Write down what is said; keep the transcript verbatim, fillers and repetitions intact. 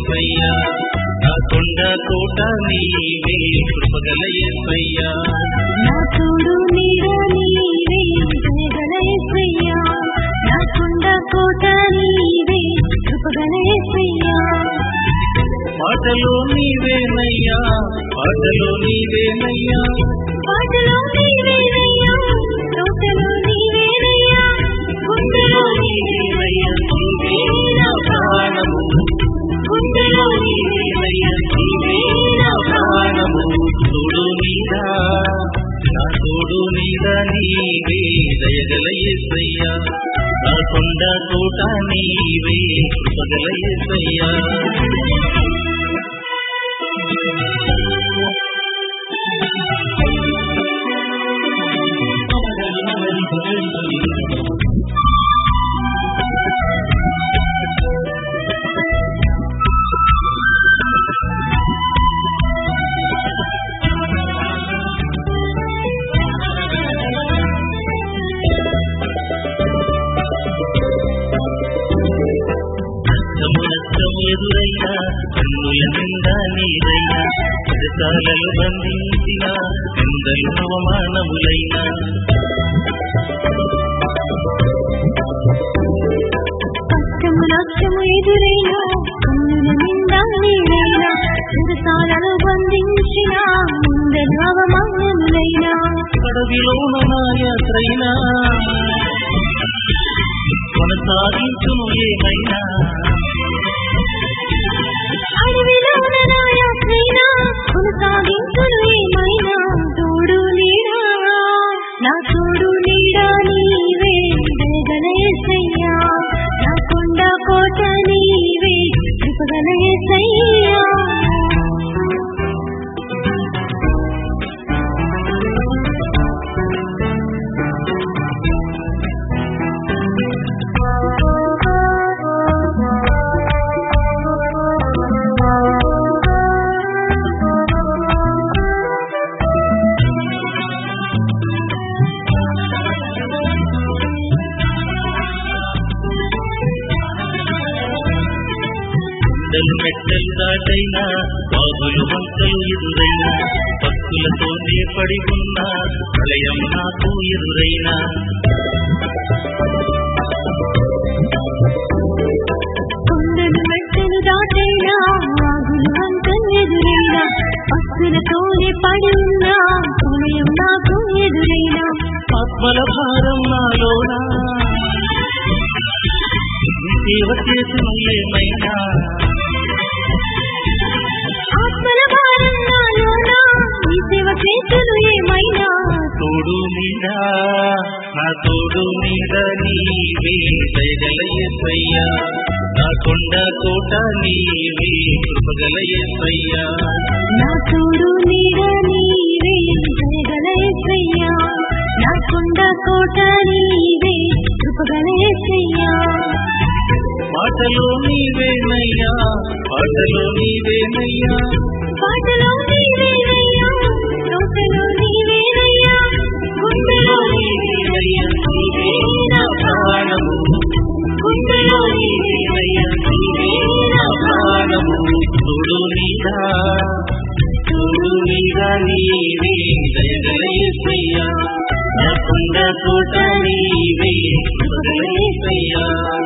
యేసయ్యా నా కొండ కోట నీవే కృపగల యేసయ్యా నా తోడు నీడ నీవే దయగల యేసయ్యా నా కొండ కోట నీవే కృపగల యేసయ్యా పాటలో నీవేనయ్యా పాటలో నీవేనయ్యా పాటలో నీవేనయ్యా తోటలో నీవేనయ్యా గుండెలో నీవేనయ్యా నీవే నా ప్రాణము గుండెలో నీవేనయ్యా నీవే నా ప్రాణము తోడు నీడా నా తోడు నీడా నీవే దయగల యేసయ్యా నా కొండ కోట నీవే కృపగల యేసయ్యా ఎదురైనా కన్నుల నిండా నీరైనా చిరకాలలో బంధించిన ఎందరు అవమానములైనా కష్టము నష్టము ఎదురైనా కన్నుల నిండా నీరైనా చిరకాలలో బంధించిన ఎందరు అవమానములైనా కడవిలోన నాయత్రైనా కొనసాగించును ఏమైనా అడవిలోన నాయత్రైనా కొనసాగించును ఏమైనా తోడు నీడా నా తోడు నీడా నీవే దయగల యేసయ్యా నా కొండ కోట నీవే కృపగల యేసయ్యా మెట్టలు దాటైనా బాబులు వంకలు ఎదురైనా భక్తులతోనే పడి ఉన్న ప్రళయం నాకు ఎదురైనా కొండలు మెట్టలు దాటైనా వాగులు వంకలు ఎదురైనా భక్తులతోనే పడి ఉన్న ప్రళయం నాకు ఎదురైనా ఆత్మల భారం నాలోనా సేవ చేసిన ఏమైనా ఆత్మల భారం నాలోనా నీ సేవ చేతులు ఏమైనా తోడు నీడా నా తోడు నీడ నీవే దయగల యేసయ్యా నా కొండ కోట నీవే కృపగల యేసయ్యా నా తోడు నీడ నీవే దయగల యేసయ్యా నా కొండ కోట నీవే కృపగల యేసయ్యా పాటలో నీవేనయ్యా పాటలో నీవేనయ్యా పాటలో నీవేనయ్యా తోటలో నీవేనయ్యా గుండెలో నీవేనయ్యా నీవే నా ప్రాణము గుండెలో నీవేనయ్యా నీవే నా ప్రాణము తోడు నీడా తోడు నీడా నీవే దయగల యేసయ్యా నా కొండ కోట నీవే కృపగల యేసయ్యా